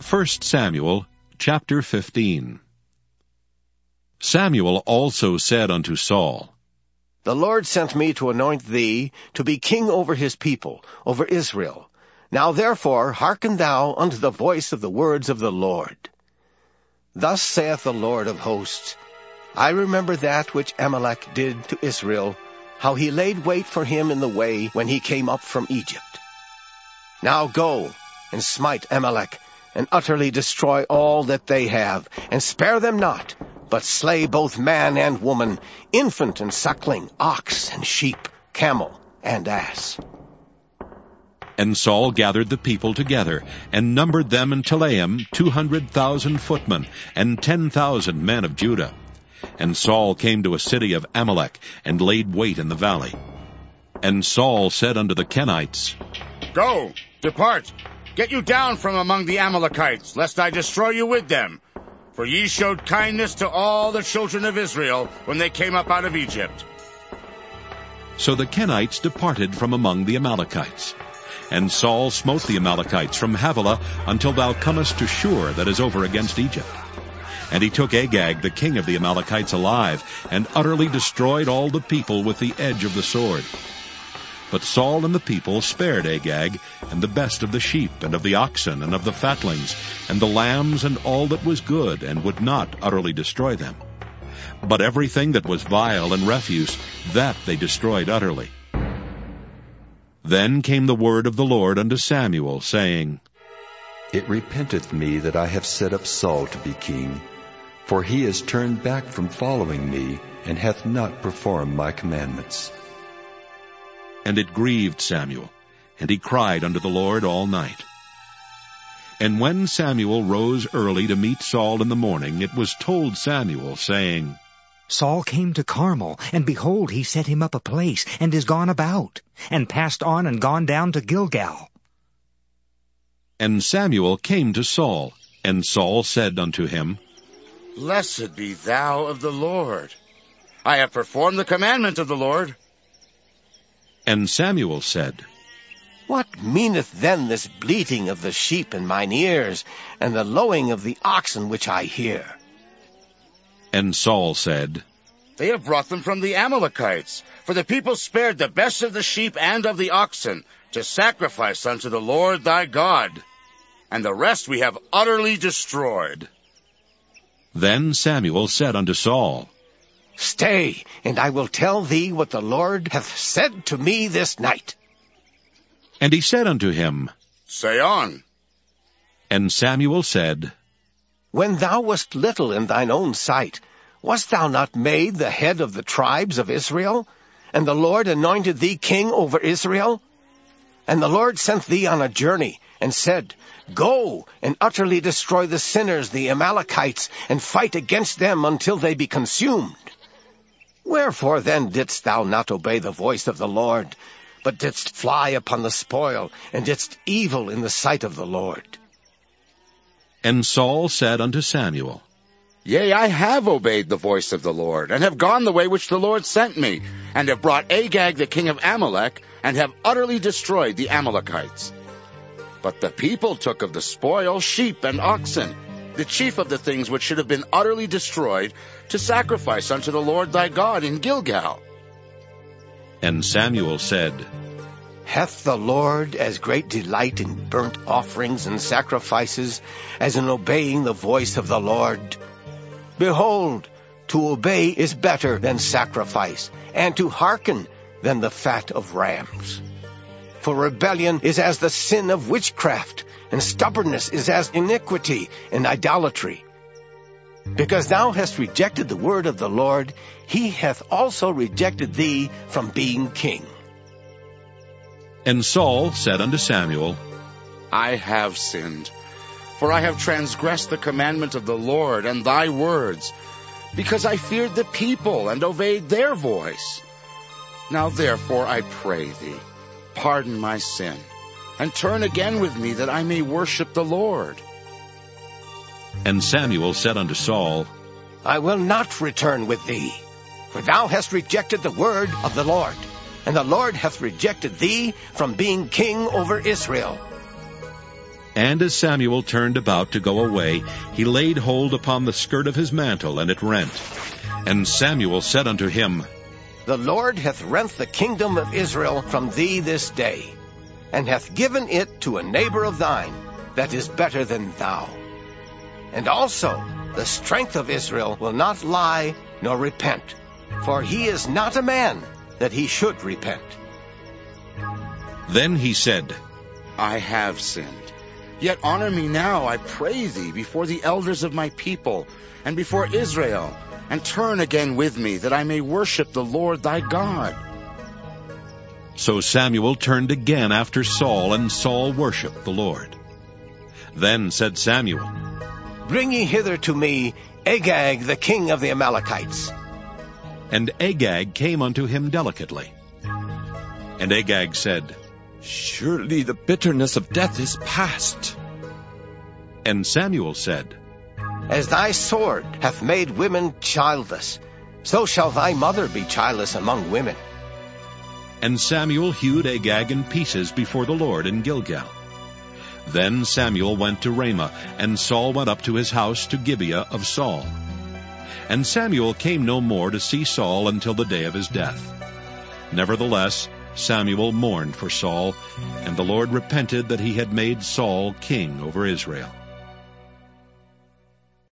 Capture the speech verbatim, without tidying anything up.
First Samuel chapter fifteen. Samuel also said unto Saul, The Lord sent me to anoint thee to be king over his people, over Israel. Now therefore hearken thou unto the voice of the words of the Lord. Thus saith the Lord of hosts, I remember that which Amalek did to Israel, how he laid wait for him in the way when he came up from Egypt. Now go, and smite Amalek, and utterly destroy all that they have, and spare them not, but slay both man and woman, infant and suckling, ox and sheep, camel and ass. And Saul gathered the people together, and numbered them in Telaim two hundred thousand footmen, and ten thousand men of Judah. And Saul came to a city of Amalek, and laid wait in the valley. And Saul said unto the Kenites, Go, depart, get you down from among the Amalekites, lest I destroy you with them. For ye showed kindness to all the children of Israel when they came up out of Egypt. So the Kenites departed from among the Amalekites. And Saul smote the Amalekites from Havilah until thou comest to Shur that is over against Egypt. And he took Agag the king of the Amalekites alive, and utterly destroyed all the people with the edge of the sword. But Saul and the people spared Agag, and the best of the sheep, and of the oxen, and of the fatlings, and the lambs, and all that was good, and would not utterly destroy them. But everything that was vile and refuse, that they destroyed utterly. Then came the word of the Lord unto Samuel, saying, It repenteth me that I have set up Saul to be king, for he is turned back from following me, and hath not performed my commandments. And it grieved Samuel, and he cried unto the Lord all night. And when Samuel rose early to meet Saul in the morning, it was told Samuel, saying, Saul came to Carmel, and behold, he set him up a place, and is gone about, and passed on and gone down to Gilgal. And Samuel came to Saul, and Saul said unto him, Blessed be thou of the Lord. I have performed the commandment of the Lord. And Samuel said, What meaneth then this bleating of the sheep in mine ears, and the lowing of the oxen which I hear? And Saul said, They have brought them from the Amalekites, for the people spared the best of the sheep and of the oxen, to sacrifice unto the Lord thy God, and the rest we have utterly destroyed. Then Samuel said unto Saul, Stay, and I will tell thee what the Lord hath said to me this night. And he said unto him, Say on. And Samuel said, When thou wast little in thine own sight, wast thou not made the head of the tribes of Israel? And the Lord anointed thee king over Israel? And the Lord sent thee on a journey, and said, Go, and utterly destroy the sinners, the Amalekites, and fight against them until they be consumed. Wherefore then didst thou not obey the voice of the Lord, but didst fly upon the spoil, and didst evil in the sight of the Lord? And Saul said unto Samuel, Yea, I have obeyed the voice of the Lord, and have gone the way which the Lord sent me, and have brought Agag the king of Amalek, and have utterly destroyed the Amalekites. But the people took of the spoil sheep and oxen, the chief of the things which should have been utterly destroyed, to sacrifice unto the Lord thy God in Gilgal. And Samuel said, Hath the Lord as great delight in burnt offerings and sacrifices as in obeying the voice of the Lord? Behold, to obey is better than sacrifice, and to hearken than the fat of rams. For rebellion is as the sin of witchcraft, and stubbornness is as iniquity and idolatry. Because thou hast rejected the word of the Lord, he hath also rejected thee from being king. And Saul said unto Samuel, I have sinned, for I have transgressed the commandment of the Lord and thy words, because I feared the people and obeyed their voice. Now therefore I pray thee, pardon my sin, and turn again with me that I may worship the Lord. And Samuel said unto Saul, I will not return with thee, for thou hast rejected the word of the Lord, and the Lord hath rejected thee from being king over Israel. And as Samuel turned about to go away, he laid hold upon the skirt of his mantle, and it rent. And Samuel said unto him, The Lord hath rent the kingdom of Israel from thee this day, and hath given it to a neighbor of thine, that is better than thou. And also the strength of Israel will not lie nor repent, for he is not a man that he should repent. Then he said, I have sinned. Yet honor me now, I pray thee, before the elders of my people, and before Israel, and turn again with me, that I may worship the Lord thy God. So Samuel turned again after Saul, and Saul worshipped the Lord. Then said Samuel, Bring ye hither to me Agag the king of the Amalekites. And Agag came unto him delicately. And Agag said, Surely the bitterness of death is past. And Samuel said, As thy sword hath made women childless, so shall thy mother be childless among women. And Samuel hewed Agag in pieces before the Lord in Gilgal. Then Samuel went to Ramah, and Saul went up to his house to Gibeah of Saul. And Samuel came no more to see Saul until the day of his death. Nevertheless, Samuel mourned for Saul, and the Lord repented that he had made Saul king over Israel.